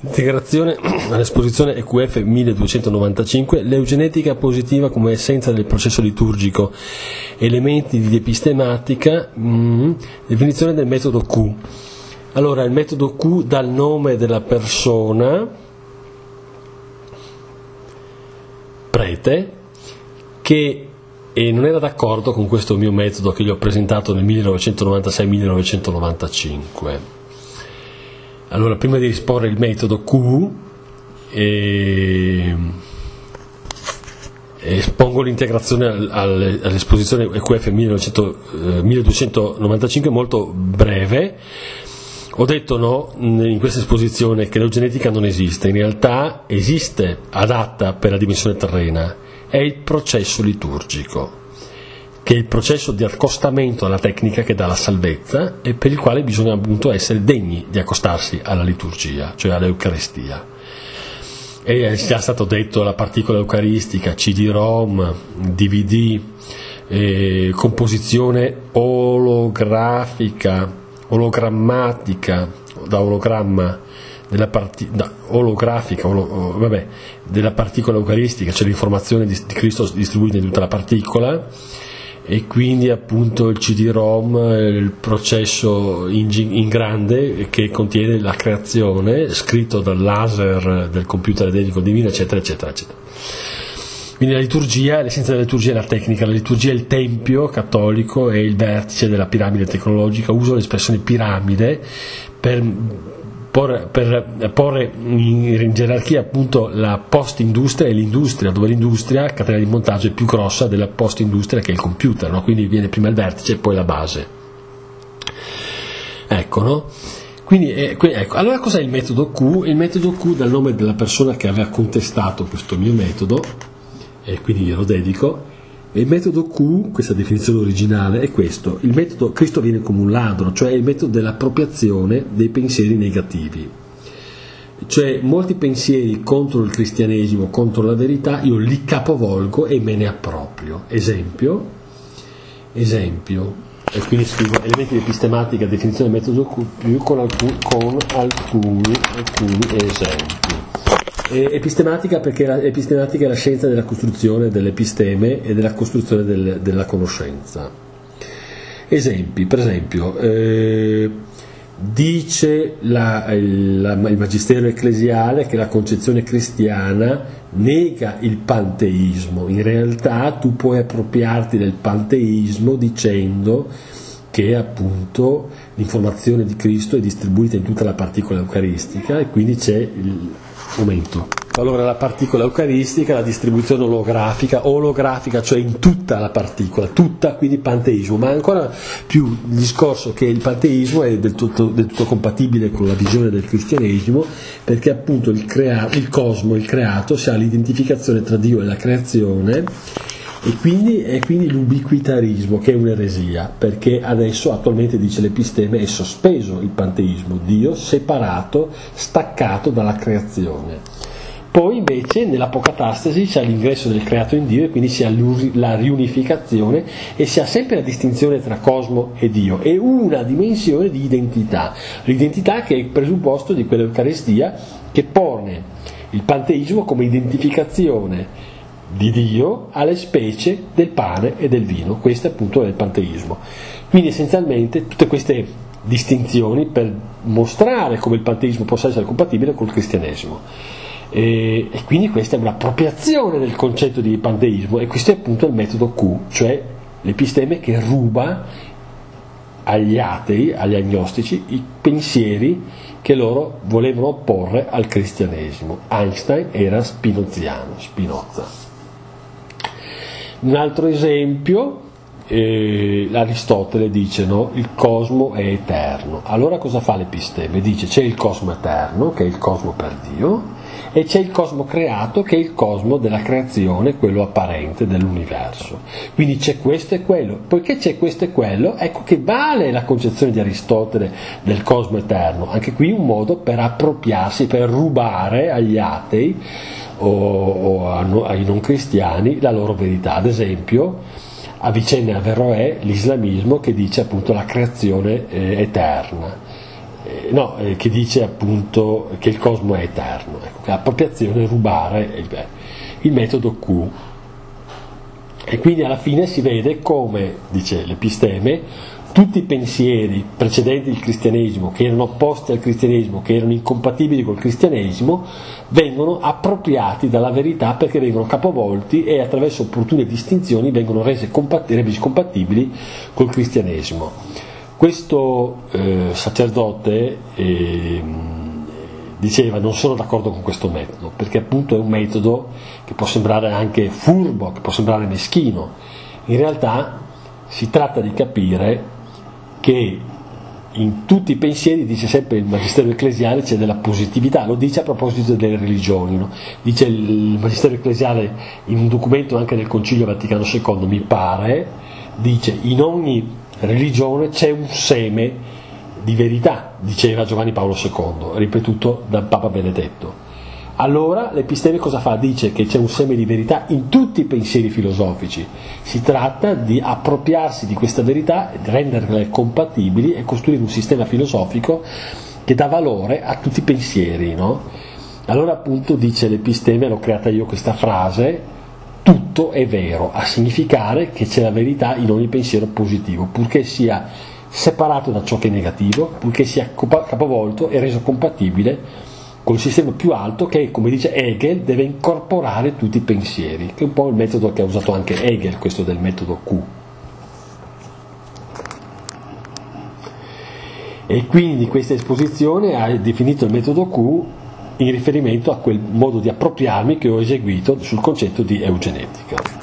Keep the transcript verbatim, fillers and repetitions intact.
Integrazione all'esposizione E Q F milleduecentonovantacinque, l'eugenetica positiva come essenza del processo liturgico, elementi di epistematica, mm, definizione del metodo Q. Allora, il metodo Q dà il nome della persona, prete, che e non era d'accordo con questo mio metodo che gli ho presentato nel millenovecentonovantasei millenovecentonovantacinque. Allora, prima di esporre il metodo Q, eh, espongo l'integrazione al, al, all'esposizione E Q F milleduecentonovantacinque molto breve. Ho detto no, in questa esposizione, che l'eugenetica non esiste, in realtà esiste, adatta per la dimensione terrena, è il processo liturgico, che è il processo di accostamento alla tecnica che dà la salvezza e per il quale bisogna appunto essere degni di accostarsi alla liturgia, cioè all'Eucaristia. E è già stato detto la particola eucaristica, C D ROM, D V D, eh, composizione olografica, ologrammatica, da ologramma, della parti- da olografica, olo- vabbè, della particola eucaristica, cioè l'informazione di, di Cristo distribuita in tutta la particola, e quindi appunto il C D ROM, il processo in, in grande che contiene la creazione, scritto dal laser del computer edenico divino, eccetera, eccetera, eccetera. Quindi la liturgia, l'essenza della liturgia è la tecnica, la liturgia è il tempio cattolico, è il vertice della piramide tecnologica. Uso l'espressione piramide per porre, per porre in gerarchia appunto la post-industria e l'industria, dove l'industria, catena di montaggio, è più grossa della post-industria, che è il computer, no? Quindi viene prima il vertice e poi la base. Ecco, no? Quindi, eh, ecco. Allora cos'è il metodo Q? Il metodo Q dà il nome della persona che aveva contestato questo mio metodo, e quindi glielo dedico. E il metodo Q, questa definizione originale, è questo: il metodo Cristo viene come un ladro, cioè il metodo dell'appropriazione dei pensieri negativi. Cioè molti pensieri contro il cristianesimo, contro la verità, io li capovolgo e me ne approprio. Esempio, esempio, e quindi scrivo elementi di epistematica, definizione del metodo Q con alcuni, con alcuni, alcuni esempi. Epistematica, perché la, epistematica è la scienza della costruzione dell'episteme e della costruzione del, della conoscenza. Esempi, per esempio, eh, dice la, il, la, il magistero ecclesiale che la concezione cristiana nega il panteismo. In realtà tu puoi appropriarti del panteismo dicendo che appunto l'informazione di Cristo è distribuita in tutta la particola eucaristica e quindi c'è il momento. Allora la particola eucaristica, la distribuzione olografica, olografica cioè in tutta la particola, tutta, quindi panteismo, ma ancora più il discorso che il panteismo è del tutto, del tutto compatibile con la visione del cristianesimo, perché appunto il, crea- il cosmo, il creato, si ha l'identificazione tra Dio e la creazione. E quindi, e quindi l'ubiquitarismo, che è un'eresia, perché adesso attualmente dice l'episteme è sospeso il panteismo, Dio separato, staccato dalla creazione. Poi invece nell'apocatastasi c'è l'ingresso del creato in Dio e quindi si ha la riunificazione e si ha sempre la distinzione tra cosmo e Dio e una dimensione di identità, l'identità che è il presupposto di quell'Eucaristia che pone il panteismo come identificazione di Dio alle specie del pane e del vino. Questo appunto è il panteismo. Quindi essenzialmente tutte queste distinzioni per mostrare come il panteismo possa essere compatibile col cristianesimo, e, e quindi questa è un'appropriazione del concetto di panteismo, e questo è appunto il metodo Q, cioè l'episteme che ruba agli atei, agli agnostici, i pensieri che loro volevano opporre al cristianesimo. Einstein era spinoziano, Spinoza. Un altro esempio, eh, Aristotele dice no, il cosmo è eterno. Allora cosa fa l'episteme? Dice c'è il cosmo eterno, che è il cosmo per Dio, e c'è il cosmo creato, che è il cosmo della creazione, quello apparente dell'universo. Quindi c'è questo e quello. Poiché c'è questo e quello, ecco che vale la concezione di Aristotele del cosmo eterno. Anche qui un modo per appropriarsi, per rubare agli atei o, o a, ai non cristiani la loro verità. Ad esempio, Avicenne Averroè, l'islamismo, che dice appunto la creazione eh, eterna. eh, no, eh, che dice appunto che il cosmo è eterno. Ecco, l'appropriazione, rubare il, il metodo Q. E quindi alla fine si vede come, dice l'Episteme, tutti i pensieri precedenti il cristianesimo, che erano opposti al cristianesimo, che erano incompatibili col cristianesimo, vengono appropriati dalla verità perché vengono capovolti e attraverso opportune distinzioni vengono resi compatibili col cristianesimo. Questo eh, sacerdote eh, diceva: non sono d'accordo con questo metodo, perché appunto è un metodo che può sembrare anche furbo, che può sembrare meschino. In realtà si tratta di capire che in tutti i pensieri, dice sempre il Magistero Ecclesiale, c'è della positività. Lo dice a proposito delle religioni, no? Dice il Magistero Ecclesiale in un documento anche del Concilio Vaticano secondo, mi pare, dice: in ogni religione c'è un seme di verità, diceva Giovanni Paolo secondo, ripetuto dal Papa Benedetto. Allora l'Episteme cosa fa? Dice che c'è un seme di verità in tutti i pensieri filosofici. Si tratta di appropriarsi di questa verità, renderle compatibili e costruire un sistema filosofico che dà valore a tutti i pensieri, no? Allora appunto dice l'Episteme, l'ho creata io questa frase: tutto è vero, a significare che c'è la verità in ogni pensiero positivo, purché sia separato da ciò che è negativo, purché sia capovolto e reso compatibile col sistema più alto che, come dice Hegel, deve incorporare tutti i pensieri, che è un po' il metodo che ha usato anche Hegel, questo del metodo Q. E quindi questa esposizione ha definito il metodo Q in riferimento a quel modo di appropriarmi che ho eseguito sul concetto di eugenetica.